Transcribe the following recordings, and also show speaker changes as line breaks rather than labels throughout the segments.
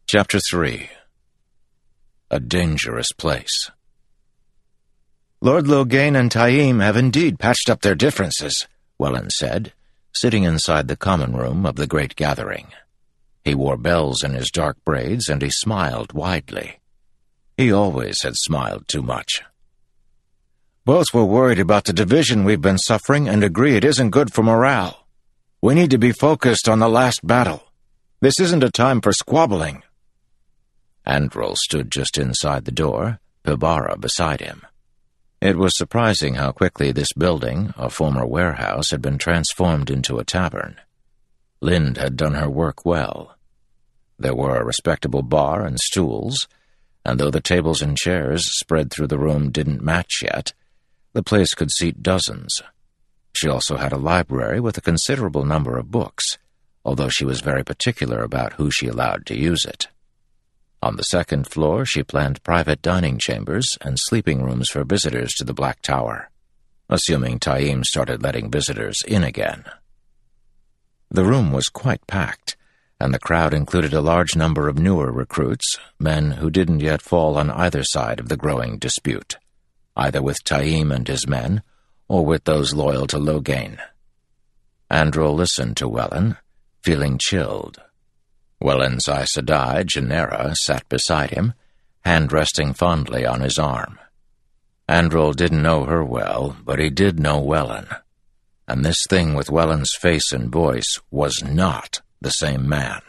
Chapter 3. A Dangerous Place.
"Lord Loghain and Taim have indeed patched up their differences," Welland said, sitting inside the common room of the great gathering. He wore bells in his dark braids, and he smiled widely. He always had smiled too much. "Both were worried about the division we've been suffering and agree it isn't good for morale. We need to be focused on the last battle. This isn't a time for squabbling."
Androl stood just inside the door, Pibara beside him. It was surprising how quickly this building, a former warehouse, had been transformed into a tavern. Lind had done her work well. There were a respectable bar and stools, and though the tables and chairs spread through the room didn't match yet, the place could seat dozens. She also had a library with a considerable number of books, although she was very particular about who she allowed to use it. On the second floor, she planned private dining chambers and sleeping rooms for visitors to the Black Tower, assuming Taim started letting visitors in again. The room was quite packed, and the crowd included a large number of newer recruits, men who didn't yet fall on either side of the growing dispute, either with Taim and his men, or with those loyal to Loghain. Androl listened to Welland, feeling chilled. Welland's Aes Sedai, Jennera, sat beside him, hand resting fondly on his arm. Androl didn't know her well, but he did know Welland. And this thing with Welland's face and voice was not the same man.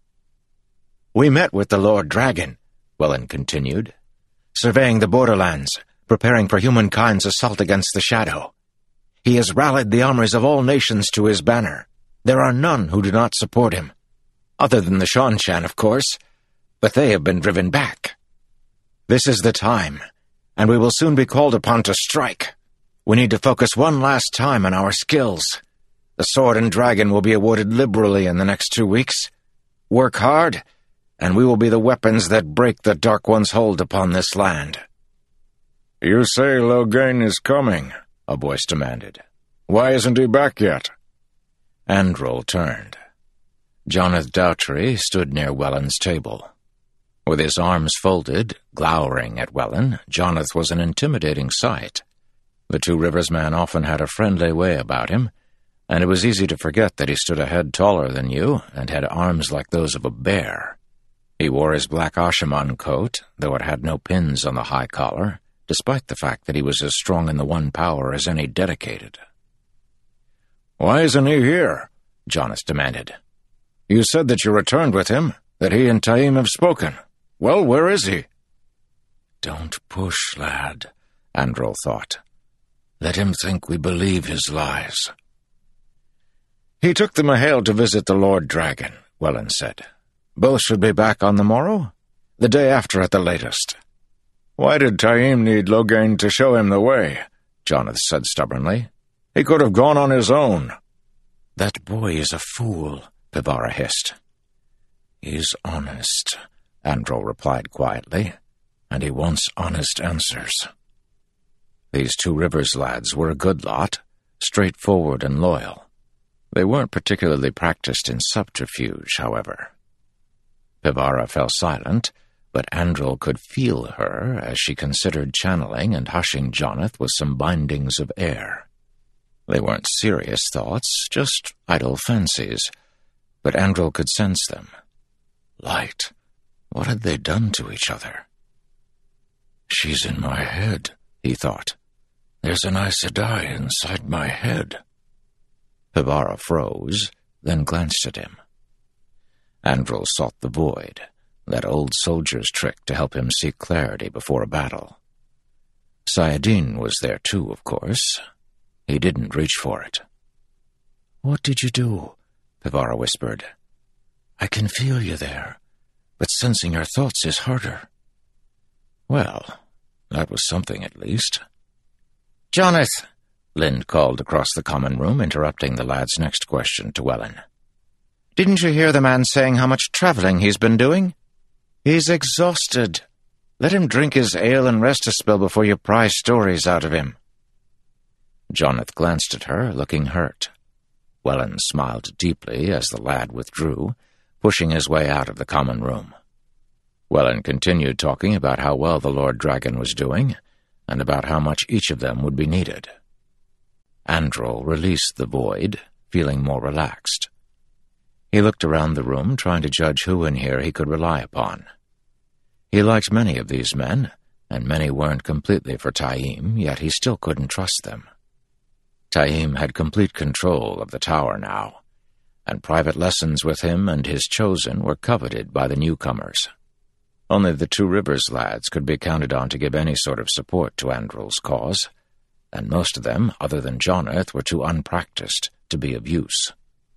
"We met with the Lord Dragon," Welland continued, "surveying the borderlands, preparing for humankind's assault against the Shadow. He has rallied the armies of all nations to his banner. There are none who do not support him. Other than the Seanchan, of course, but they have been driven back. This is the time, and we will soon be called upon to strike. We need to focus one last time on our skills. The sword and dragon will be awarded liberally in the next 2 weeks. Work hard, and we will be the weapons that break the Dark One's hold upon this land."
"You say Loghain is coming," a voice demanded. "Why isn't he back yet?"
Androl turned. Jonath Dowtry stood near Welland's table. With his arms folded, glowering at Welland, Jonath was an intimidating sight. The Two Rivers man often had a friendly way about him, and it was easy to forget that he stood a head taller than you and had arms like those of a bear. He wore his black Ashaman coat, though it had no pins on the high collar, despite the fact that he was as strong in the one power as any dedicated.
"Why isn't he here?"
Jonath demanded.
"You said that you returned with him, that he and Taim have spoken. Well, where is he?"
"Don't push, lad," Androl thought. "Let him think we believe his lies."
"He took the Mahale to visit the Lord Dragon," Welland said. "Both should be back on the morrow? The day after at the latest." "Why did Taim need Loghain to show him the way?" Jonath said stubbornly. "He could have gone on his own."
"That boy is a fool," Pibara hissed. "He's honest," Androl replied quietly, "and he wants honest answers."
These Two Rivers lads were a good lot, straightforward and loyal. They weren't particularly practiced in subterfuge, however. Pibara fell silent, but Androl could feel her as she considered channeling and hushing Jonath with some bindings of air. They weren't serious thoughts, just idle fancies, but Androl could sense them. Light. What had they done to each other?
"She's in my head," he thought. "There's an Aes Sedai inside my head."
Pibara froze, then glanced at him. Androl sought the void, that old soldier's trick to help him seek clarity before a battle. Saladin was there too, of course. He didn't reach for it.
"What did you do?" Pibara whispered. "I can feel you there, but sensing your thoughts is harder."
Well, that was something at least.
"Jonath!"
Lind called across the common room, interrupting the lad's next question to Welland.
"Didn't you hear the man saying how much traveling he's been doing? He's exhausted. Let him drink his ale and rest a spell before you pry stories out of him."
Jonath glanced at her, looking hurt. Welland smiled deeply as the lad withdrew, pushing his way out of the common room. Wellen continued talking about how well the Lord Dragon was doing, and about how much each of them would be needed. Andral released the void, feeling more relaxed. He looked around the room, trying to judge who in here he could rely upon. He liked many of these men, and many weren't completely for Taim, yet he still couldn't trust them. Taim had complete control of the tower now, and private lessons with him and his chosen were coveted by the newcomers. Only the Two Rivers lads could be counted on to give any sort of support to Andral's cause, and most of them, other than Jonath, were too unpracticed to be of use.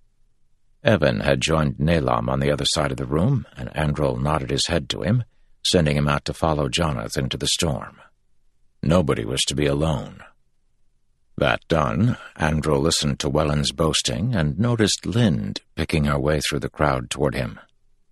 Evan had joined Nelam on the other side of the room, and Andral nodded his head to him, sending him out to follow Jonath into the storm. Nobody was to be alone. That done, Andral listened to Welland's boasting and noticed Lind picking her way through the crowd toward him.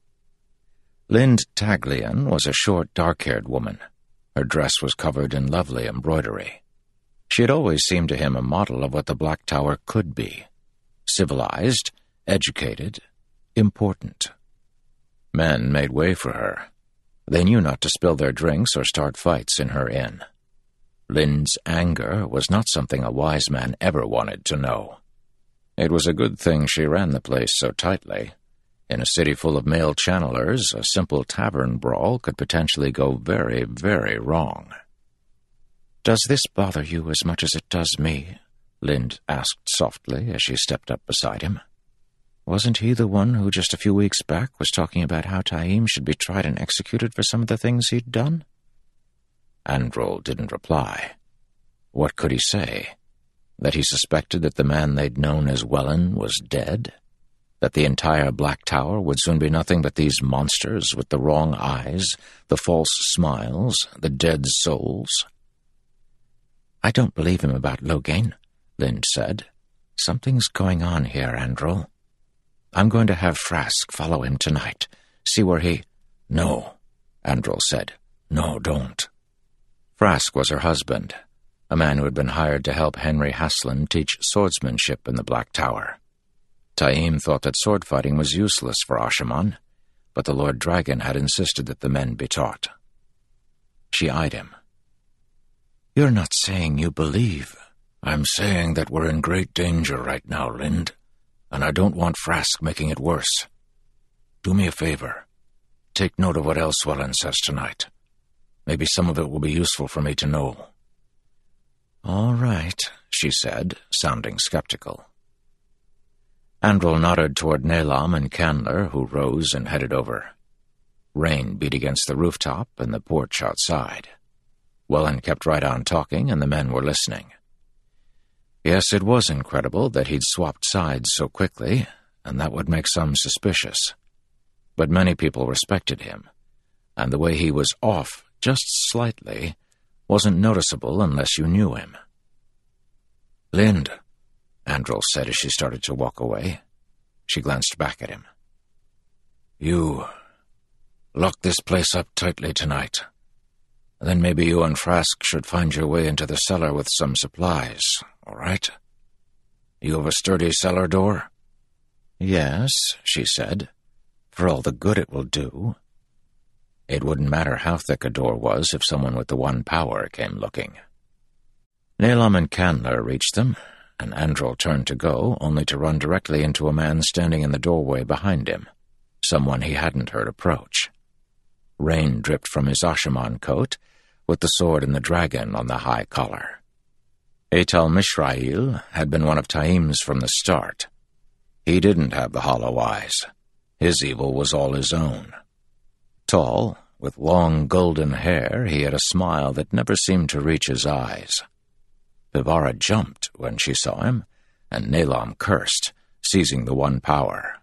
Lind Taglian was a short, dark-haired woman. Her dress was covered in lovely embroidery. She had always seemed to him a model of what the Black Tower could be. Civilized, educated, important. Men made way for her. They knew not to spill their drinks or start fights in her inn. Lind's anger was not something a wise man ever wanted to know. It was a good thing she ran the place so tightly. In a city full of male channelers, a simple tavern brawl could potentially go very, very wrong. "Does this bother you as much as it does me?" Lind asked softly as she stepped up beside him. "Wasn't he the one who just a few weeks back was talking about how Taim should be tried and executed for some of the things he'd done?" Andral didn't reply. What could he say? That he suspected that the man they'd known as Welland was dead? That the entire Black Tower would soon be nothing but these monsters with the wrong eyes, the false smiles, the dead souls? "I don't believe him about Loghain," Lind said. "Something's going on here, Andral. I'm going to have Frask follow him tonight. See where he—" "No," Andral said. "No, don't." Frask was her husband, a man who had been hired to help Henry Haslan teach swordsmanship in the Black Tower. Taim thought that sword fighting was useless for Ashaman, but the Lord Dragon had insisted that the men be taught. She eyed him. "You're not saying you believe." "I'm saying that we're in great danger right now, Lind, and I don't want Frask making it worse. Do me a favor. Take note of what else Welland says tonight. Maybe some of it will be useful for me to know." "All right," she said, sounding skeptical. Andral nodded toward Nelam and Candler, who rose and headed over. Rain beat against the rooftop and the porch outside. Welland kept right on talking, and the men were listening. Yes, it was incredible that he'd swapped sides so quickly, and that would make some suspicious. But many people respected him, and the way he was off just slightly wasn't noticeable unless you knew him. "Lind," Andral said as she started to walk away. She glanced back at him. "You lock this place up tightly tonight. Then maybe you and Frask should find your way into the cellar with some supplies, all right? You have a sturdy cellar door?" "Yes," she said, "for all the good it will do." It wouldn't matter how thick a door was if someone with the one power came looking. Nelam and Candler reached them, and Andral turned to go, only to run directly into a man standing in the doorway behind him, someone he hadn't heard approach. Rain dripped from his Ashaman coat, with the sword and the dragon on the high collar. Eital Mishrael had been one of Taim's from the start. He didn't have the hollow eyes. His evil was all his own. Tall, with long golden hair, he had a smile that never seemed to reach his eyes. Bibara jumped when she saw him, and Nelam cursed, seizing the one power.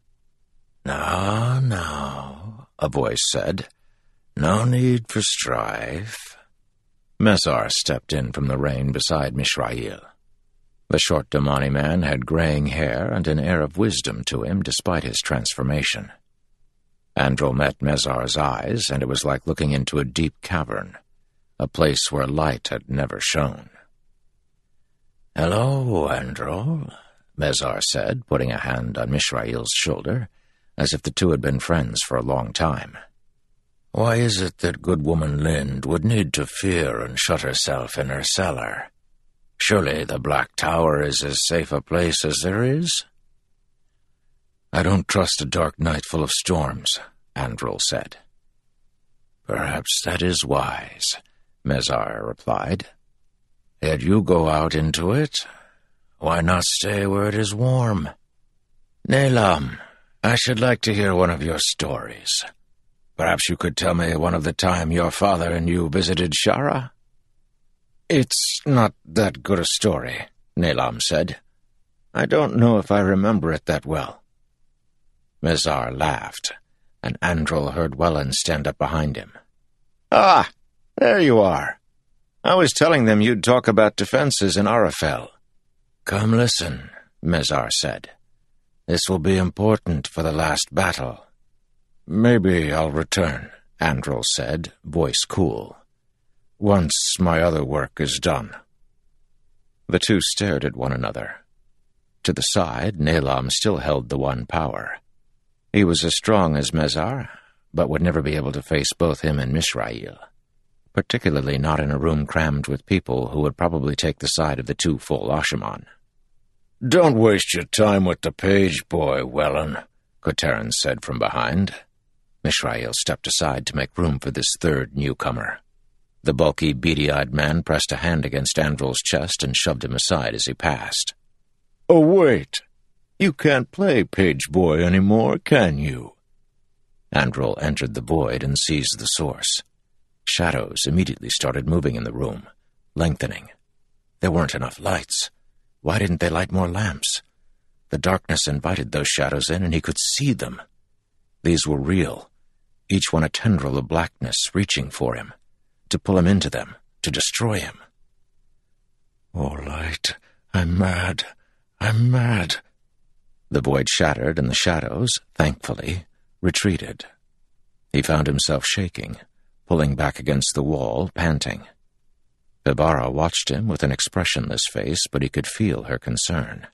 "Now, a voice said. "No need for strife." Mezar stepped in from the rain beside Mishrael. The short Damani man had graying hair and an air of wisdom to him despite his transformation. Andral met Mezar's eyes, and it was like looking into a deep cavern, a place where light had never shone. "Hello, Andral," Mezar said, putting a hand on Mishrael's shoulder, as if the two had been friends for a long time. Why is it that good woman Lind would need to fear and shut herself in her cellar? Surely the Black Tower is as safe a place as there is?
I don't trust a dark night full of storms, Androl said.
Perhaps that is wise, Mezar replied. Yet you go out into it. Why not stay where it is warm? Nelam, I should like to hear one of your stories. Perhaps you could tell me one of the time your father and you visited Shara?
It's not that good a story, Nelam said. I don't know if I remember it that well.
Mezar laughed, and Androl heard Wellen stand up behind him.
Ah, there you are. I was telling them you'd talk about defenses in Arafel.
Come listen, Mezar said. This will be important for the last battle.
Maybe I'll return, Androl said, voice cool. Once my other work is done.
The two stared at one another. To the side, Nelam still held the one power. He was as strong as Mezar, but would never be able to face both him and Mishrael, particularly not in a room crammed with people who would probably take the side of the two full Ashaman.
Don't waste your time with the page boy, Wellen, Koterin said from behind.
Mishrael stepped aside to make room for this third newcomer. The bulky, beady-eyed man pressed a hand against Androl's chest and shoved him aside as he passed.
Oh, wait. You can't play page boy anymore, can you?
Androl entered the void and seized the source. Shadows immediately started moving in the room, lengthening. There weren't enough lights. Why didn't they light more lamps? The darkness invited those shadows in, and he could see them. These were real, each one a tendril of blackness reaching for him, to pull him into them, to destroy him.
Oh, light, I'm mad. I'm mad.
The void shattered, and the shadows, thankfully, retreated. He found himself shaking, pulling back against the wall, panting. Bibara watched him with an expressionless face, but he could feel her concern.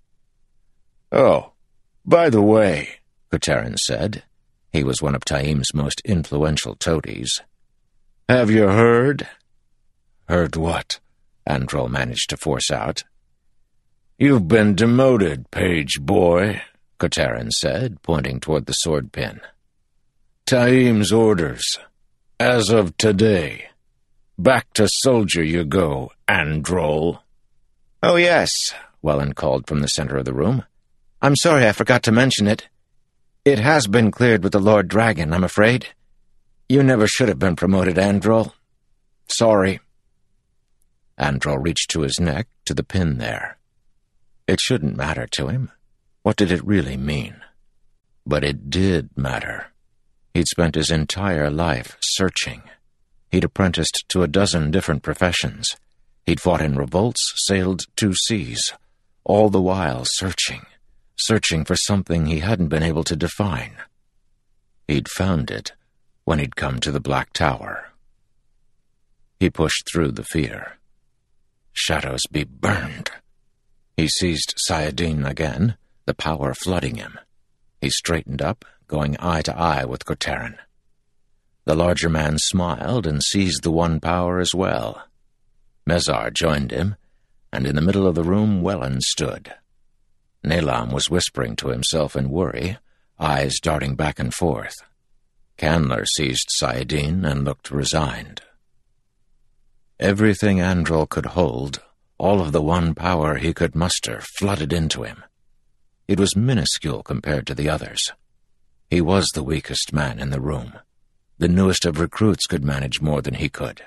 Oh, by the way,
Koterin said. He was one of Taim's most influential toadies.
Have you heard?
Heard what? Androl managed to force out.
You've been demoted, page boy,
Koterin said, pointing toward the sword pin.
Taim's orders. As of today. Back to soldier you go, Androl.
Oh, yes, Wellen called from the center of the room. I'm sorry I forgot to mention it. It has been cleared with the Lord Dragon, I'm afraid. You never should have been promoted, Androl. Sorry.
Androl reached to his neck, to the pin there. It shouldn't matter to him. What did it really mean? But it did matter. He'd spent his entire life searching. He'd apprenticed to a dozen different professions. He'd fought in revolts, sailed 2 seas, all the while searching for something he hadn't been able to define. He'd found it when he'd come to the Black Tower. He pushed through the fear. Shadows be burned. He seized Sayadin again, the power flooding him. He straightened up, going eye to eye with Koterin. The larger man smiled and seized the one power as well. Mezar joined him, and in the middle of the room Wellen stood. Nelam was whispering to himself in worry, eyes darting back and forth. Candler seized Sayadin and looked resigned. Everything Androl could hold, all of the one power he could muster, flooded into him. It was minuscule compared to the others. He was the weakest man in the room. The newest of recruits could manage more than he could.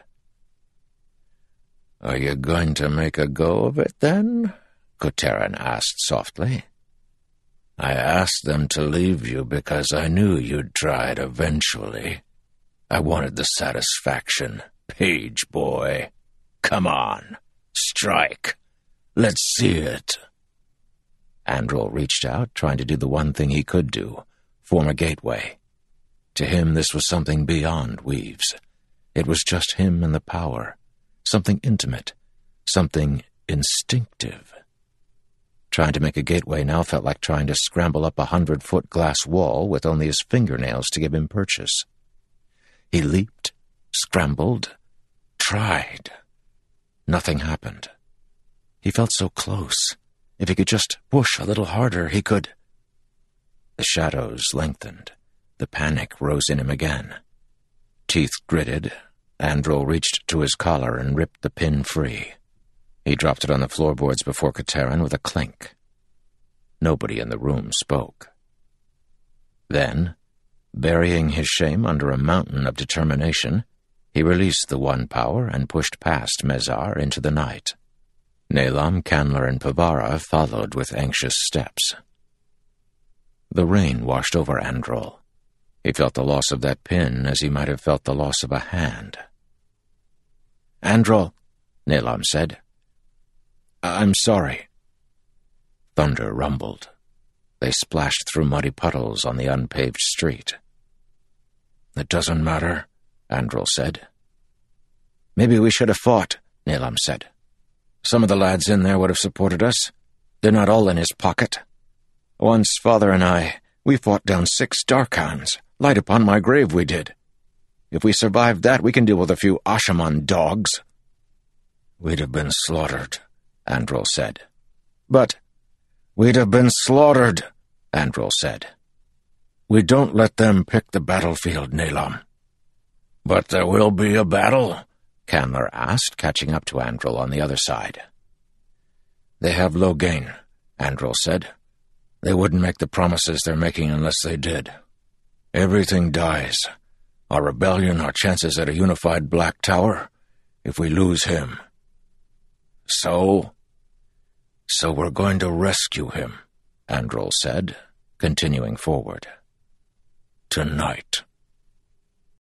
Are you going to make a go of it, then? Koterin asked softly. I asked them to leave you because I knew you'd try it eventually. I wanted the satisfaction. Page boy. Come on. Strike. Let's see it.
Androl reached out, trying to do the one thing he could do, form a gateway. To him this was something beyond Weaves. It was just him and the power, something intimate, something instinctive. Trying to make a gateway now felt like trying to scramble up a 100-foot glass wall with only his fingernails to give him purchase. He leaped, scrambled, tried. Nothing happened. He felt so close. If he could just push a little harder, he could... The shadows lengthened. The panic rose in him again. Teeth gritted. Androl reached to his collar and ripped the pin free. He dropped it on the floorboards before Katerin with a clink. Nobody in the room spoke. Then, burying his shame under a mountain of determination, he released the one power and pushed past Mezar into the night. Nelam, Candler, and Pavara followed with anxious steps. The rain washed over Androl. He felt the loss of that pin as he might have felt the loss of a hand.
"Androl," Nelam said. "I'm sorry."
Thunder rumbled. They splashed through muddy puddles on the unpaved street.
"It doesn't matter," Androl said.
"Maybe we should have fought," Nelam said. "Some of the lads in there would have supported us. They're not all in his pocket. Once, Father and we fought down 6 Darkhans. Light upon my grave we did. If we survived that, we can deal with a few Ashaman dogs."
"We'd have been slaughtered," Androl said.
"But
we'd have been slaughtered," Androl said. "We don't let them pick the battlefield, Nelam." "But there will be a battle?" Candler asked, catching up to Androl on the other side.
"They have Logain," Androl said. "They wouldn't make the promises they're making unless they did. Everything dies. Our rebellion, our chances at a unified Black Tower, if we lose him. So we're going to rescue him," Androl said, continuing forward. "Tonight."